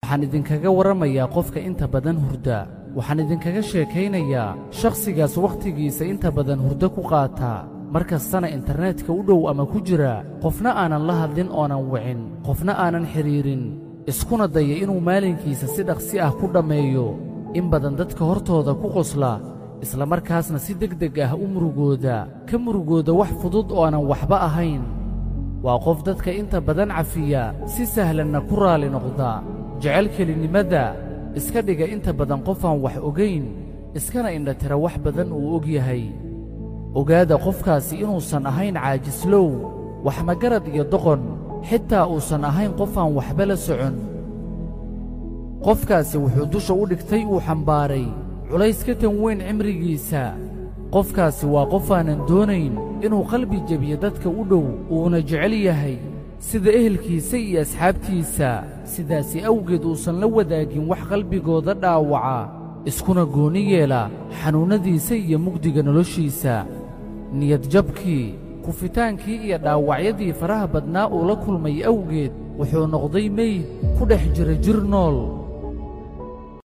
waxaan idinkaga warramayaa qofka inta badan hurda waxaan idinkaga sheekaynayaa shakhsigaas wakhtigiisa inta badan hurdo ku qaata markastana internetka u dhow ama ku jira qofna aanan la hadlin oonan wicin qofna aanan xiriirin iskuna daya inuu maalinkiisa si dhaqsi ah ku dhammeeyo in badan dadka hortooda ku qosla isla markaasna si degdeg ah u murugooda wax fudud oo aanan waxba ahayn waa qof dadka inta badan cafiya si sahlanna ku raali noqda jecel kelinimada iska dhiga inta badan qof aan wax ogayn iskana indhatira wax badan uu og yahay ogaada qofkaasi inuusan ahayn caajislow wax magarad iyo doqon xitaa uusan ahayn qof aan waxba la socon qofkaasi wuxuu dusha u dhigtay uu xambaaray culays ka tan weyn cimrigiisa qofkaasi waa qof aanan doonayn inuu qalbi jebiyo dadka u dhow uuna jecel yahay sida ehelkiisa iyo asxaabtiisa sidaasi awgeed uusan la wadaagin wax qalbigooda dhaawaca iskuna gooni yeela xanuunnadiisa iyo mugdiga noloshiisa niyadjabkii kufitaankii iyo dhaawacyadii faraha badnaa uu la kulmay awgeed wuxuu noqday meyd ku dhex jira jir nool